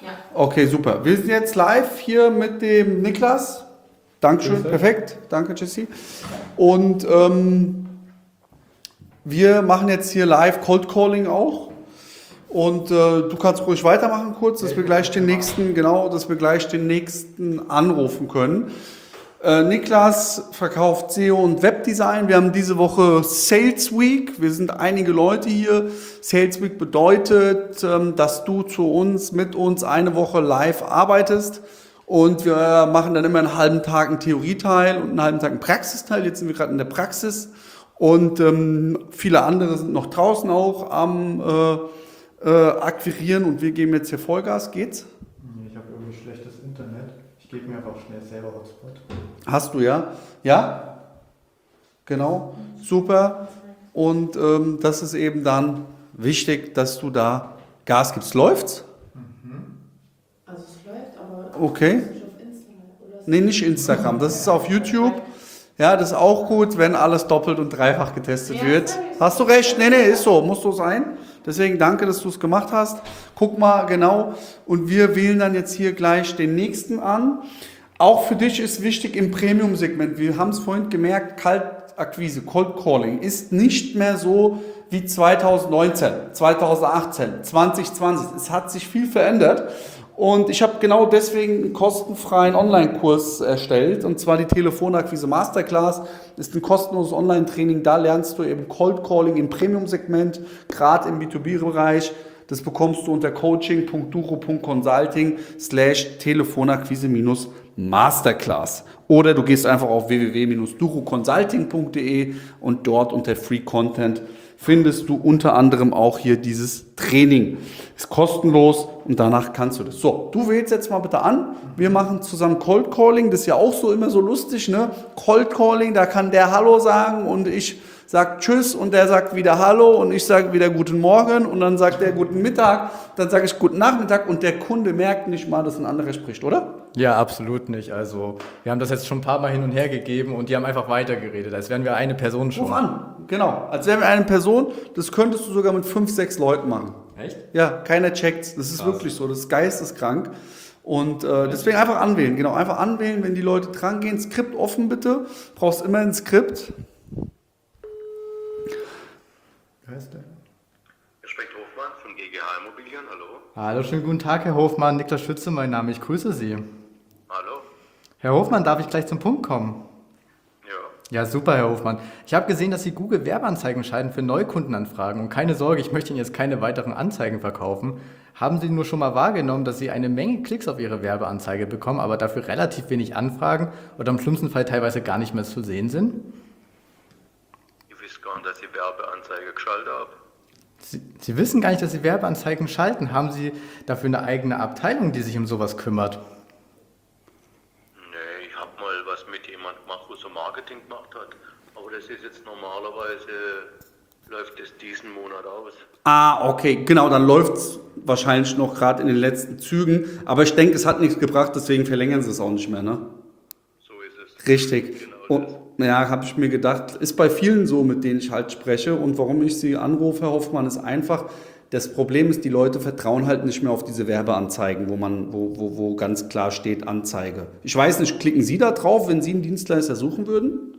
Ja. Okay, super. Wir sind jetzt live hier mit dem Niklas. Dankeschön, perfekt. Danke, Jesse. Und wir machen jetzt hier live Cold Calling auch. Und du kannst ruhig weitermachen kurz, dass wir gleich den nächsten, anrufen können. Niklas verkauft SEO und Webdesign. Wir haben diese Woche Sales Week. Wir sind einige Leute hier. Sales Week bedeutet, dass du mit uns eine Woche live arbeitest. Und wir machen dann immer einen halben Tag einen Theorieteil und einen halben Tag einen Praxisteil. Jetzt sind wir gerade in der Praxis. Und viele andere sind noch draußen auch am akquirieren. Und wir geben jetzt hier Vollgas. Geht's? Ich habe irgendwie schlechtes Internet. Ich gebe mir einfach schnell selber Hotspot. Hast du, ja? Ja? Genau. Super. Und das ist eben dann wichtig, dass du da Gas gibst. Läuft's? Also es läuft, aber Okay. nicht auf Instagram, oder? Nee, nicht Instagram. Das ist auf YouTube. Ja, das ist auch gut, wenn alles doppelt und dreifach getestet Ja, wird. sorry. Hast du recht? Nee, ist so. Muss so sein. Deswegen danke, dass du es gemacht hast. Guck mal, genau. Und wir wählen dann jetzt hier gleich den nächsten an. Auch für dich ist wichtig im Premium-Segment. Wir haben es vorhin gemerkt, Kaltakquise, Cold Calling ist nicht mehr so wie 2019, 2018, 2020. Es hat sich viel verändert. Und ich habe genau deswegen einen kostenfreien Online-Kurs erstellt, und zwar die Telefonakquise Masterclass. Das ist ein kostenloses Online-Training, da lernst du eben Cold Calling im Premium-Segment, gerade im B2B-Bereich. Das bekommst du unter coaching.duro.consulting/Telefonakquise-Masterclass. Oder du gehst einfach auf www.duroconsulting.de und dort unter Free Content findest du unter anderem auch hier dieses Training. Ist kostenlos und danach kannst du das. So, du wählst jetzt mal bitte an. Wir machen zusammen Cold Calling. Das ist ja auch so immer so lustig, ne? Cold Calling, da kann der Hallo sagen und ich sage Tschüss und der sagt wieder Hallo und ich sage wieder Guten Morgen und dann sagt der Guten Mittag, dann sage ich Guten Nachmittag und der Kunde merkt nicht mal, dass ein anderer spricht, oder? Ja, absolut nicht. Also wir haben das jetzt schon ein paar Mal hin und her gegeben und die haben einfach weitergeredet, als wären wir eine Person schon. Ruf an, genau. Als wären wir eine Person, das könntest du sogar mit 5, 6 Leuten machen. Echt? Ja, keiner checkt's. Das ist Krass. wirklich so. Das ist geisteskrank. Und deswegen einfach anwählen. Genau, einfach anwählen, wenn die Leute dran gehen. Skript offen bitte. Brauchst immer ein Skript. Wer ist der? Hier spricht Hofmann von GGH Immobilien, hallo. Hallo, schönen guten Tag, Herr Hofmann. Niklas Schütze, mein Name. Ich grüße Sie. Hallo? Herr Hofmann, darf ich gleich zum Punkt kommen? Ja. Ja, super, Herr Hofmann. Ich habe gesehen, dass Sie Google Werbeanzeigen schalten für Neukundenanfragen. Und keine Sorge, ich möchte Ihnen jetzt keine weiteren Anzeigen verkaufen. Haben Sie nur schon mal wahrgenommen, dass Sie eine Menge Klicks auf Ihre Werbeanzeige bekommen, aber dafür relativ wenig Anfragen oder im schlimmsten Fall teilweise gar nicht mehr zu sehen sind? Ich weiß gar nicht, dass ich Werbeanzeige geschaltet habe. Sie wissen gar nicht, dass Sie Werbeanzeigen schalten. Haben Sie dafür eine eigene Abteilung, die sich um sowas kümmert? Nee, ich habe mal was mit jemandem gemacht, wo so Marketing gemacht hat. Aber das ist jetzt normalerweise, läuft es diesen Monat aus. Ah, okay, genau, dann läuft's wahrscheinlich noch gerade in den letzten Zügen. Aber ich denke, es hat nichts gebracht, deswegen verlängern sie es auch nicht mehr, ne? So ist es. Richtig. Genau Und, ja, habe ich mir gedacht, ist bei vielen so, mit denen ich halt spreche. Und warum ich Sie anrufe, Herr Hoffmann, ist einfach, das Problem ist, die Leute vertrauen halt nicht mehr auf diese Werbeanzeigen, wo ganz klar steht Anzeige. Ich weiß nicht, klicken Sie da drauf, wenn Sie einen Dienstleister suchen würden?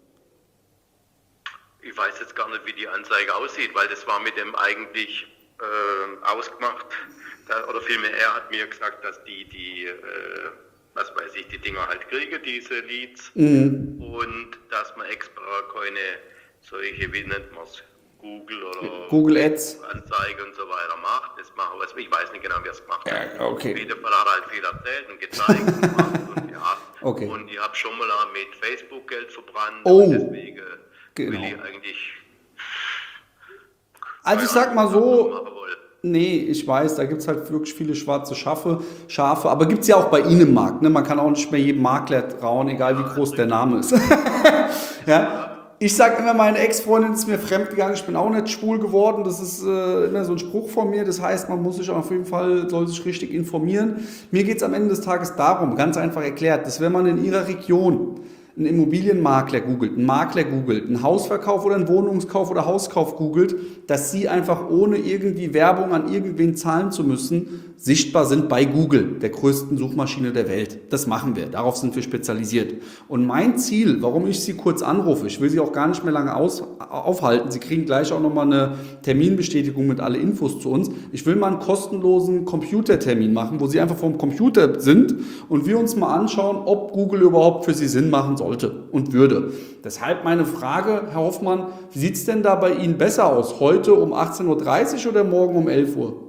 Ich weiß jetzt gar nicht, wie die Anzeige aussieht, weil das war mit dem eigentlich ausgemacht. Oder vielmehr, er hat mir gesagt, dass die was weiß ich, die Dinger halt kriege, diese Leads. Und dass man extra keine solche, wie nennt man es, Google Ads. Anzeige und so weiter macht. Das machen wir, ich weiß nicht genau, wie er es gemacht hat. Ja, okay. Auf jeden Fall hat er halt viel erzählt und gezeigt und gemacht und ja. Okay. Und ich habe schon mal mit Facebook Geld verbrannt. Oh, und deswegen genau. will ich eigentlich. Also ich sag mal machen so, wollen. nee, ich weiß, da gibt es halt wirklich viele schwarze Schafe, aber gibt es ja auch bei Ihnen im Markt. Ne? Man kann auch nicht mehr jedem Makler trauen, egal wie groß der Name ist. Ja? Ich sage immer, meine Ex-Freundin ist mir fremdgegangen, ich bin auch nicht schwul geworden. Das ist immer so ein Spruch von mir. Das heißt, man muss sich auf jeden Fall, soll sich richtig informieren. Mir geht es am Ende des Tages darum, ganz einfach erklärt, dass wenn man in Ihrer Region einen Immobilienmakler googelt, einen Makler googelt, einen Hausverkauf oder einen Wohnungskauf oder Hauskauf googelt, dass Sie einfach ohne irgendwie Werbung an irgendwen zahlen zu müssen, sichtbar sind bei Google, der größten Suchmaschine der Welt. Das machen wir, darauf sind wir spezialisiert. Und mein Ziel, warum ich Sie kurz anrufe, ich will Sie auch gar nicht mehr lange aufhalten, Sie kriegen gleich auch nochmal eine Terminbestätigung mit alle Infos zu uns. Ich will mal einen kostenlosen Computertermin machen, wo Sie einfach vor dem Computer sind und wir uns mal anschauen, ob Google überhaupt für Sie Sinn machen sollte und würde. Deshalb meine Frage, Herr Hoffmann, wie sieht es denn da bei Ihnen besser aus? Heute um 18.30 Uhr oder morgen um 11 Uhr?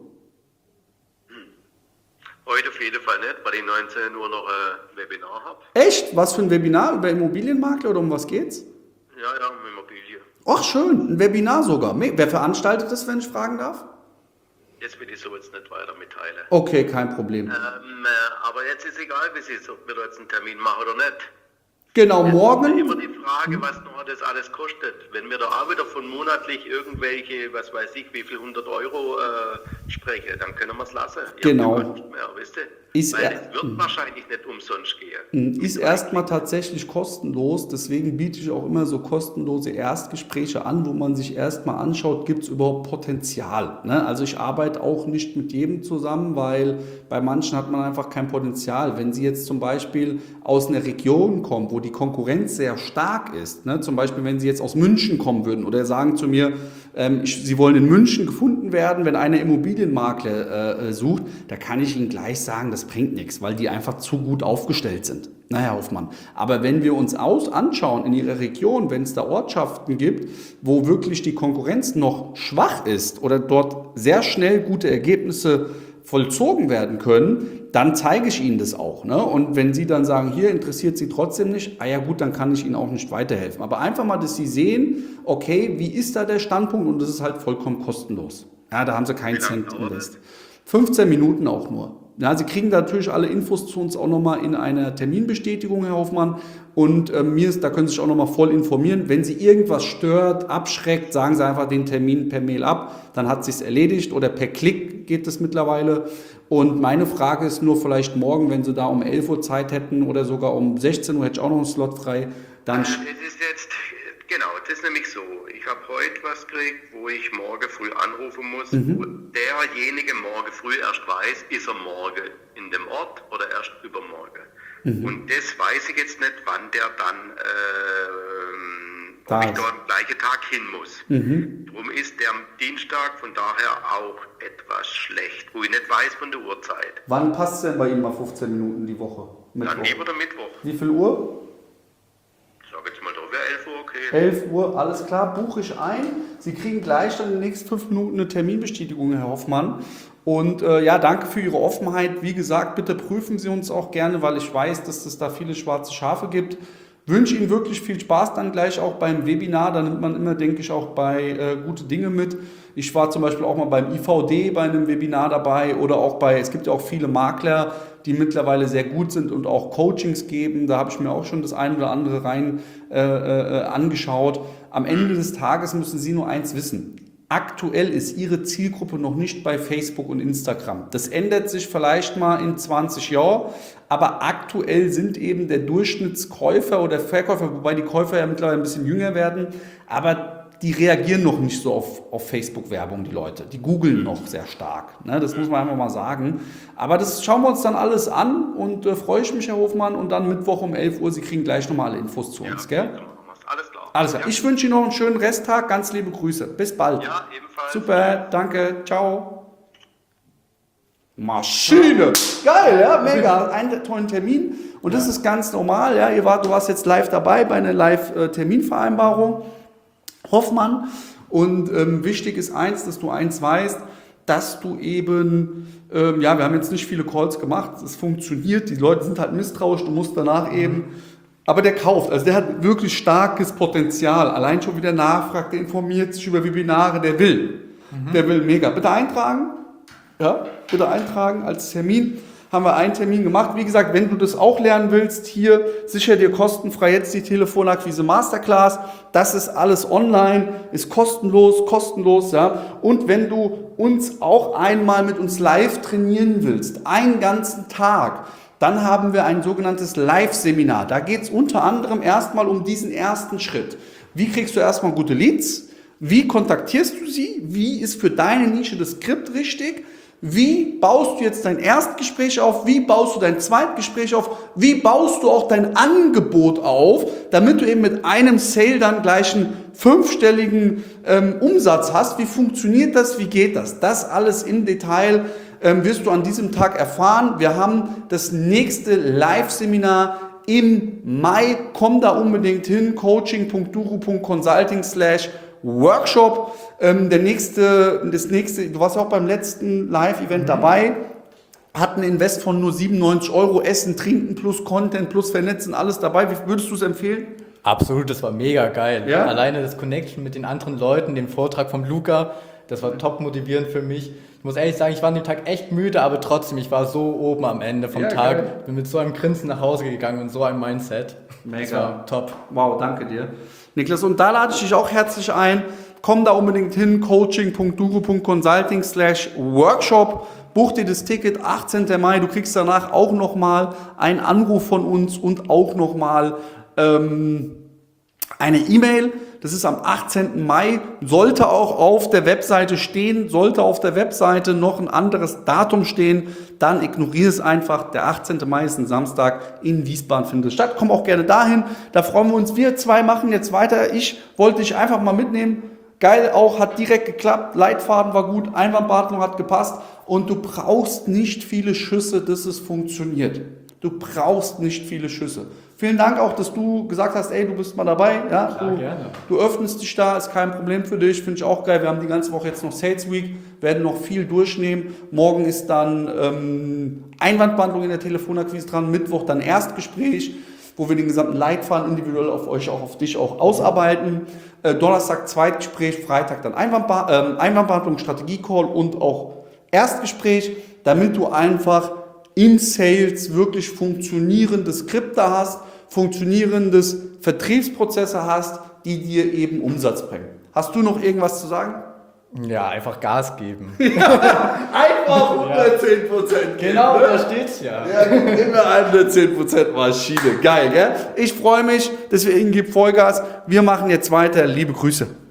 Heute auf jeden Fall nicht, weil ich 19 Uhr noch ein Webinar habe. Echt? Was für ein Webinar? Über Immobilienmakler oder um was geht's? Ja, um Immobilie. Ach schön, ein Webinar sogar. Wer veranstaltet das, wenn ich fragen darf? Das will ich so jetzt nicht weiter mitteilen. Okay, kein Problem. Aber jetzt ist egal, wie Sie es, ob wir da jetzt einen Termin machen oder nicht. Genau, Jetzt morgen. ist immer die Frage, was noch das alles kostet. Wenn wir da auch wieder von monatlich irgendwelche, was weiß ich, wie viel 100 Euro sprechen, dann können wir es lassen. Genau. Nicht mehr, wisst ihr? Ist Weil es wird wahrscheinlich nicht umsonst gehen. Ist erstmal tatsächlich kostenlos, deswegen biete ich auch immer so kostenlose Erstgespräche an, wo man sich erstmal anschaut, gibt es überhaupt Potenzial. Ne? Also ich arbeite auch nicht mit jedem zusammen, weil bei manchen hat man einfach kein Potenzial. Wenn Sie jetzt zum Beispiel aus einer Region kommen, wo die Konkurrenz sehr stark ist, ne? Zum Beispiel wenn Sie jetzt aus München kommen würden oder sagen zu mir, Sie wollen in München gefunden werden, wenn einer Immobilienmakler sucht, da kann ich Ihnen gleich sagen, das bringt nichts, weil die einfach zu gut aufgestellt sind. Na, Herr Hoffmann. Aber wenn wir uns anschauen in Ihrer Region, wenn es da Ortschaften gibt, wo wirklich die Konkurrenz noch schwach ist oder dort sehr schnell gute Ergebnisse vollzogen werden können, dann zeige ich Ihnen das auch. Ne? Und wenn Sie dann sagen, hier interessiert Sie trotzdem nicht, ja gut, dann kann ich Ihnen auch nicht weiterhelfen. Aber einfach mal, dass Sie sehen, okay, wie ist da der Standpunkt und das ist halt vollkommen kostenlos. Ja, da haben Sie keinen Cent invest. 15 Minuten auch nur. Ja, Sie kriegen da natürlich alle Infos zu uns auch nochmal in einer Terminbestätigung, Herr Hoffmann. Und da können Sie sich auch nochmal voll informieren. Wenn Sie irgendwas stört, abschreckt, sagen Sie einfach den Termin per Mail ab. Dann hat es sich erledigt oder per Klick geht es mittlerweile. Und meine Frage ist nur vielleicht morgen, wenn Sie da um 11 Uhr Zeit hätten oder sogar um 16 Uhr hätte ich auch noch einen Slot frei. Dann Es ist jetzt, genau, das ist nämlich so. Ich habe heute was gekriegt, wo ich morgen früh anrufen muss, wo derjenige morgen früh erst weiß, ist er morgen in dem Ort oder erst übermorgen. Und das weiß ich jetzt nicht, wann der dann, ob ich da am gleichen Tag hin muss. Darum ist der Dienstag von daher auch etwas schlecht, wo ich nicht weiß von der Uhrzeit. wann passt es denn bei Ihnen mal 15 Minuten die Woche? Dann lieber der Mittwoch. Wie viel Uhr? Ich sage jetzt mal, da wäre 11 Uhr okay. 11 Uhr, alles klar, buche ich ein. Sie kriegen gleich dann in den nächsten 5 Minuten eine Terminbestätigung, Herr Hoffmann. Und ja, danke für Ihre Offenheit. Wie gesagt, bitte prüfen Sie uns auch gerne, weil ich weiß, dass es da viele schwarze Schafe gibt. Wünsche Ihnen wirklich viel Spaß dann gleich auch beim Webinar. Da nimmt man immer, denke ich, auch bei gute Dinge mit. Ich war zum Beispiel auch mal beim IVD bei einem Webinar dabei oder auch es gibt ja auch viele Makler, die mittlerweile sehr gut sind und auch Coachings geben. Da habe ich mir auch schon das eine oder andere angeschaut. Am Ende des Tages müssen Sie nur eins wissen. Aktuell ist Ihre Zielgruppe noch nicht bei Facebook und Instagram. Das ändert sich vielleicht mal in 20 Jahren, aber aktuell sind eben der Durchschnittskäufer oder Verkäufer, wobei die Käufer ja mittlerweile ein bisschen jünger werden, aber die reagieren noch nicht so auf Facebook-Werbung, die Leute. Die googeln noch sehr stark. Ne? Das muss man einfach mal sagen. Aber das schauen wir uns dann alles an und freue ich mich, Herr Hofmann. Und dann Mittwoch um 11 Uhr, Sie kriegen gleich nochmal alle Infos zu uns. Gell? Alles klar. Alles klar. Ja. Ich wünsche Ihnen noch einen schönen Resttag. Ganz liebe Grüße. Bis bald. Ja, ebenfalls. Super, danke. Ciao. Maschine. Geil, ja, mega. Einen tollen Termin. Und das ist ganz normal. Ja, du warst jetzt live dabei bei einer Live-Terminvereinbarung. Hoffmann. Und wichtig ist dass du eins weißt, dass du eben, wir haben jetzt nicht viele Calls gemacht, es funktioniert, die Leute sind halt misstrauisch, du musst danach eben, aber der kauft, also der hat wirklich starkes Potenzial, allein schon wieder nachfragt, der informiert sich über Webinare, der will mega. Bitte eintragen, als Termin. Haben wir einen Termin gemacht. Wie gesagt, wenn du das auch lernen willst, hier sicher dir kostenfrei jetzt die Telefonakquise Masterclass. Das ist alles online, ist kostenlos, ja. Und wenn du uns auch einmal mit uns live trainieren willst, einen ganzen Tag, dann haben wir ein sogenanntes Live-Seminar. Da geht es unter anderem erstmal um diesen ersten Schritt. Wie kriegst du erstmal gute Leads? Wie kontaktierst du sie? Wie ist für deine Nische das Skript richtig? Wie baust du jetzt dein Erstgespräch auf? Wie baust du dein Zweitgespräch auf? Wie baust du auch dein Angebot auf, damit du eben mit einem Sale dann gleich einen 5-stelligen Umsatz hast? Wie funktioniert das? Wie geht das? Das alles im Detail wirst du an diesem Tag erfahren. Wir haben das nächste Live-Seminar im Mai. Komm da unbedingt hin, coaching.duru.consulting/Workshop. Du warst ja auch beim letzten Live-Event dabei, hat ein Invest von nur 97 €, Essen, Trinken plus Content plus Vernetzen, alles dabei. Wie würdest du es empfehlen? Absolut, das war mega geil. Ja? Alleine das Connection mit den anderen Leuten, den Vortrag vom Luca, das war top motivierend für mich. Ich muss ehrlich sagen, ich war an dem Tag echt müde, aber trotzdem, ich war so oben am Ende vom Tag. Geil. Bin mit so einem Grinsen nach Hause gegangen und so einem Mindset. Mega. Das war top. Wow, danke dir. Niklas, und da lade ich dich auch herzlich ein. Komm da unbedingt hin, coaching.duru.consulting/Workshop. Buch dir das Ticket, 18. Mai. Du kriegst danach auch nochmal einen Anruf von uns und auch nochmal eine E-Mail. Das ist am 18. Mai. Sollte auch auf der Webseite stehen, sollte auf der Webseite noch ein anderes Datum stehen, dann ignoriere es einfach. Der 18. Mai ist ein Samstag, in Wiesbaden findet es statt. Komm auch gerne dahin. Da freuen wir uns. Wir zwei machen jetzt weiter. Ich wollte dich einfach mal mitnehmen. Geil auch, hat direkt geklappt. Leitfaden war gut, Einwandbehandlung hat gepasst. Und du brauchst nicht viele Schüsse, dass es funktioniert. Du brauchst nicht viele Schüsse. Vielen Dank auch, dass du gesagt hast, ey, du bist mal dabei. Ja, Gerne. Du öffnest dich da, ist kein Problem für dich, finde ich auch geil. Wir haben die ganze Woche jetzt noch Sales Week, werden noch viel durchnehmen. Morgen ist dann Einwandbehandlung in der Telefonakquise dran, Mittwoch dann Erstgespräch, wo wir den gesamten Leitfaden individuell auf dich auch ausarbeiten. Donnerstag Zweitgespräch, Freitag dann Einwandbehandlung, Strategie-Call und auch Erstgespräch, damit du einfach in Sales wirklich funktionierende Skripte hast, funktionierendes Vertriebsprozesse hast, die dir eben Umsatz bringen. Hast du noch irgendwas zu sagen? Ja, einfach Gas geben. Einfach 110%. Genau, da steht's ja. Ja, immer 110% Maschine. Geil, gell? Ich freue mich, dass wir Ihnen gibt Vollgas. Wir machen jetzt weiter. Liebe Grüße.